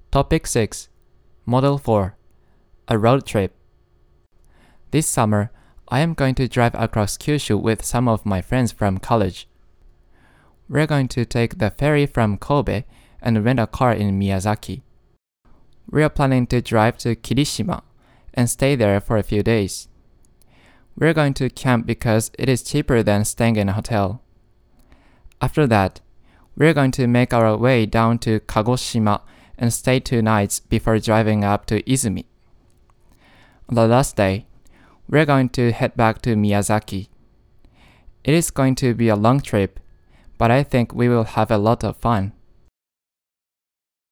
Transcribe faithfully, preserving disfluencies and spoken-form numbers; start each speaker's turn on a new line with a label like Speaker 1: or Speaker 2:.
Speaker 1: Topic six. Model four. A road trip. This summer, I am going to drive across Kyushu with some of my friends from college. We're going to take the ferry from Kobe and rent a car in Miyazaki. We are planning to drive to Kirishima and stay there for a few days. We're going to camp because it is cheaper than staying in a hotel. After that, we're going to make our way down to Kagoshima and stay two nights before driving up to Izumi. On the last day, we're going to head back to Miyazaki. It is going to be a long trip, but I think we will have a lot of fun.